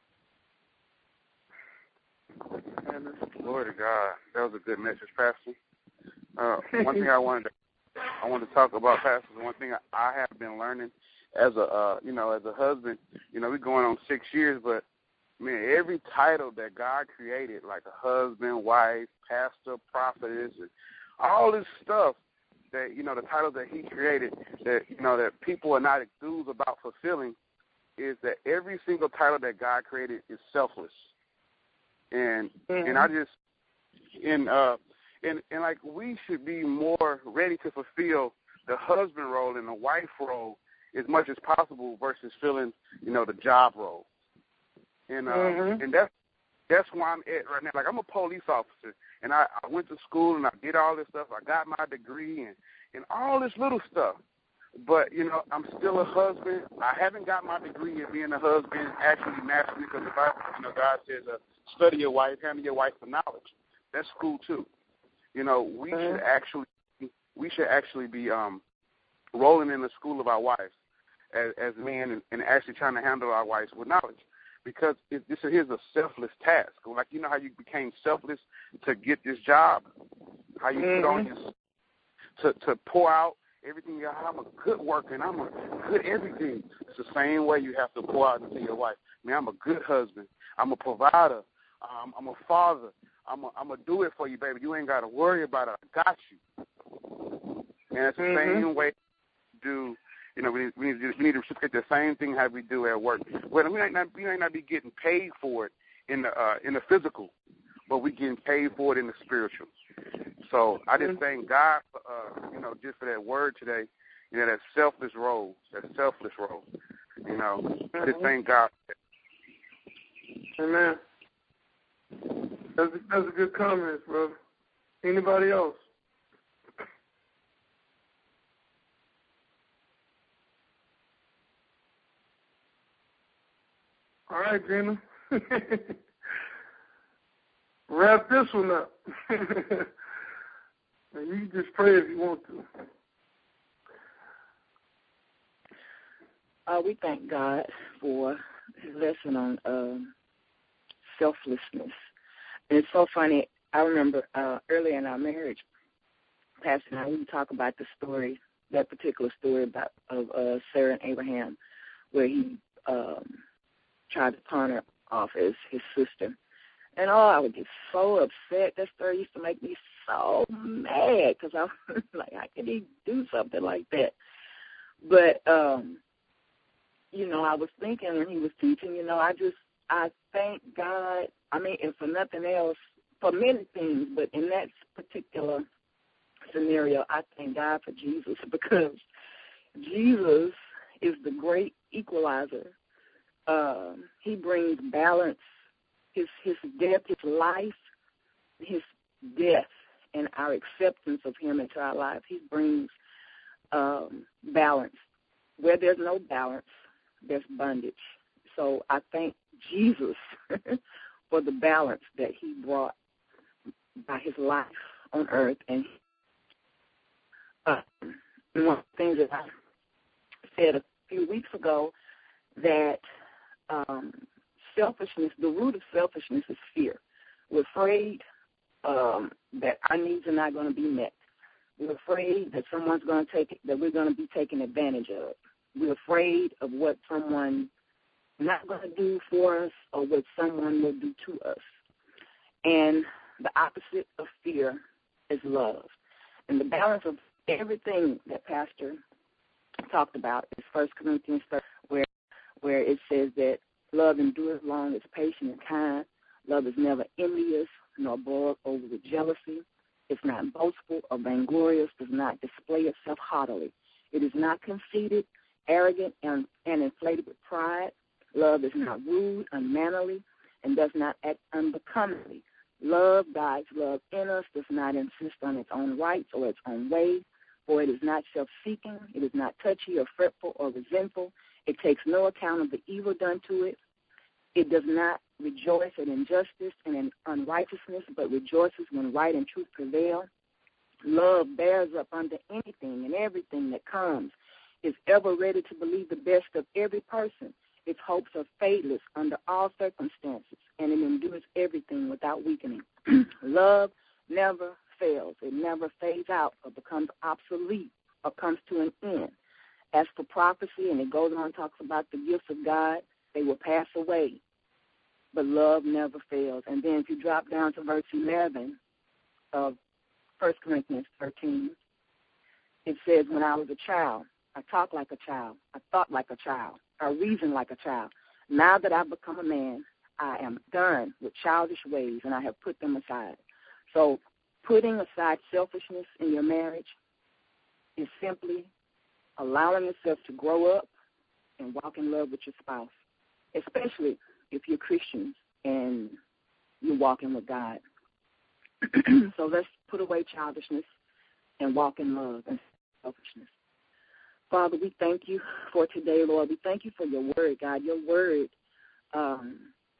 Glory to God. That was a good message, Pastor. Uh, one thing I wanted to I wanted to talk about, Pastor, is one thing I have been learning as a uh, you know as a husband. You know, we're going on six years, but man, every title that God created, like a husband, wife, pastor, prophetess, and all this stuff that, you know, the titles that he created that, you know, that people are not enthused about fulfilling, is that every single title that God created is selfless. And mm-hmm. and I just, and, uh, and, and like we should be more ready to fulfill the husband role and the wife role as much as possible versus filling, you know, the job role. And uh, mm-hmm. and that's that's where I'm at right now. Like, I'm a police officer, and I, I went to school and I did all this stuff. I got my degree and, and all this little stuff. But, you know, I'm still a husband. I haven't got my degree in being a husband, actually mastering, because the Bible, you know, God says, uh, study your wife, handle your wife for knowledge. That's cool too. You know, we mm-hmm. should actually we should actually be um, rolling in the school of our wives as, as men and, and actually trying to handle our wives with knowledge. Because it, this is a selfless task. Like, you know how you became selfless to get this job? How you mm-hmm. put on your, to, to pour out everything. You I'm a good worker and I'm a good everything. It's the same way you have to pour out into your wife. Man, I'm a good husband. I'm a provider. Um, I'm a father. I'm a, I'm going to do it for you, baby. You ain't got to worry about it. I got you. And it's the mm-hmm. same way to do. You know, we need, we need, to, we need to reciprocate the same thing how we do at work. Well, we might not, we might not be getting paid for it in the uh, in the physical, but we getting paid for it in the spiritual. So I just thank God, for, uh, you know, just for that word today. You know, that selfless role, that selfless role. You know, mm-hmm. just thank God. Amen. That's a, that's a good comment, brother. Anybody else? All right, Gina. Wrap this one up. And you can just pray if you want to. Uh, we thank God for his lesson on uh, selflessness. And it's so funny. I remember uh, early in our marriage, Pastor and I, we talk about the story, that particular story about of uh, Sarah and Abraham, where he um, tried to pawn her off as his sister. And, oh, I would get so upset. That story used to make me so mad because I was like, how could he do something like that? But, um, you know, I was thinking when he was teaching, you know, I just, I thank God, I mean, and for nothing else, for many things, but in that particular scenario, I thank God for Jesus, because Jesus is the great equalizer. Um, he brings balance. His his death, his life, his death, and our acceptance of him into our lives, he brings um, balance. Where there's no balance, there's bondage. So I thank Jesus for the balance that he brought by his life on earth. And uh, one of the things that I said a few weeks ago, that um, selfishness, the root of selfishness is fear. We're afraid um, that our needs are not going to be met. We're afraid that someone's going to take it, that we're going to be taken advantage of. We're afraid of what someone not going to do for us or what someone will do to us. And the opposite of fear is love. And the balance of everything that Pastor talked about is First Corinthians thirty, where where it says that love endures long, is patient and kind. Love is never envious, nor boiled over with jealousy. It's not boastful or vainglorious, does not display itself haughtily. It is not conceited, arrogant, and, and inflated with pride. Love is not rude, unmannerly, and does not act unbecomingly. Love, God's love in us, does not insist on its own rights or its own way, for it is not self-seeking, it is not touchy or fretful or resentful. It takes no account of the evil done to it. It does not rejoice at injustice and in unrighteousness, but rejoices when right and truth prevail. Love bears up under anything and everything that comes, is ever ready to believe the best of every person. Its hopes are fadeless under all circumstances, and it endures everything without weakening. Love never fails. It never fades out or becomes obsolete or comes to an end. As for prophecy, and it goes on and talks about the gifts of God, they will pass away. but love never fails. And then if you drop down to verse eleven of First Corinthians thirteen, it says, when I was a child, I talked like a child, I thought like a child, I reasoned like a child. Now that I've become a man, I am done with childish ways, and I have put them aside. So putting aside selfishness in your marriage is simply allowing yourself to grow up and walk in love with your spouse, especially if you're Christians and you're walking with God. So let's put away childishness and walk in love and selfishness. Father, we thank you for today, Lord. We thank you for your word, God. Your word, um,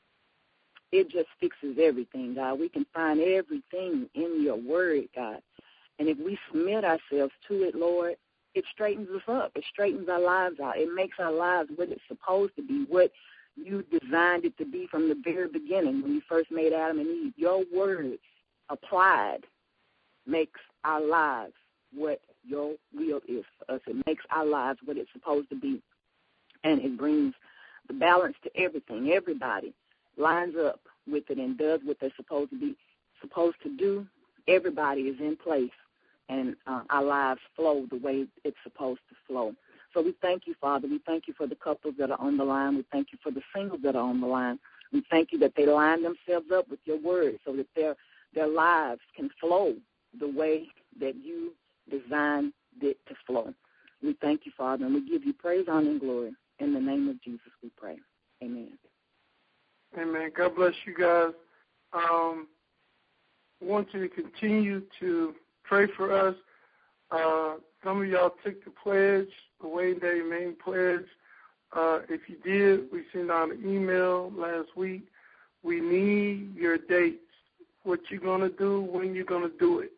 it just fixes everything, God. We can find everything in your word, God. And if we submit ourselves to it, Lord, it straightens us up. It straightens our lives out. It makes our lives what it's supposed to be, what you designed it to be from the very beginning when you first made Adam and Eve. Your word applied makes our lives what your will is for us. It makes our lives what it's supposed to be. And it brings the balance to everything. Everybody lines up with it and does what they're supposed to be supposed to do. Everybody is in place, and uh, our lives flow the way it's supposed to flow. So we thank you, Father. We thank you for the couples that are on the line. We thank you for the singles that are on the line. We thank you that they line themselves up with your word so that their their lives can flow the way that you designed it to flow. We thank you, Father, and we give you praise, honor, and glory. In the name of Jesus we pray. Amen. Amen. God bless you guys. Um, I want you to continue to pray for us. Uh, some of y'all took the pledge, the Wayne Day main pledge. Uh, if you did, we sent out an email last week. We need your dates, what you're going to do, when you're going to do it.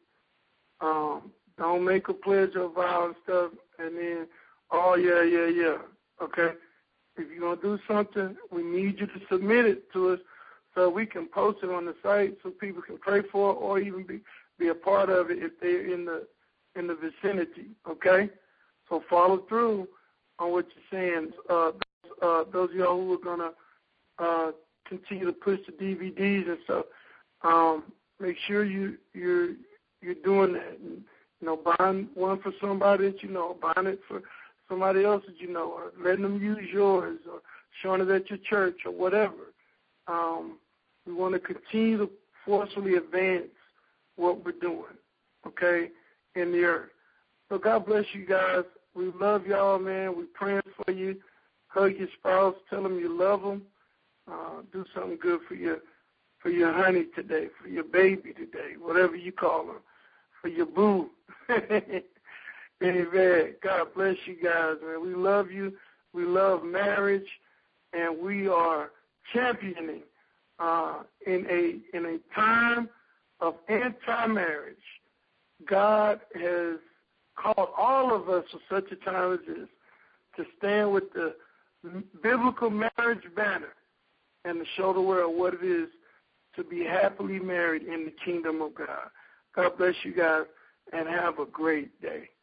Um, don't make a pledge or vow and stuff, and then, oh, yeah, yeah, yeah, okay? If you're going to do something, we need you to submit it to us so we can post it on the site so people can pray for it or even be, be a part of it if they're in the in the vicinity, okay? So follow through on what you're saying. Uh, uh, those of y'all who are going to uh, continue to push the D V Ds and stuff, um, make sure you, you're, you're doing that. And, you know, buying one for somebody that you know, buying it for somebody else that you know, or letting them use yours, or showing it at your church, or whatever. Um, we want to continue to forcefully advance what we're doing, okay, in the earth. So God bless you guys. We love y'all, man. We're praying for you. Hug your spouse. Tell them you love them. Uh, do something good for your for your honey today, for your baby today, whatever you call them, for your boo. Amen. God bless you guys, man. We love you. We love marriage, and we are championing uh, in a in a time of anti-marriage. God has called all of us for such a time as this to stand with the biblical marriage banner and to show the world what it is to be happily married in the kingdom of God. God bless you guys, and have a great day.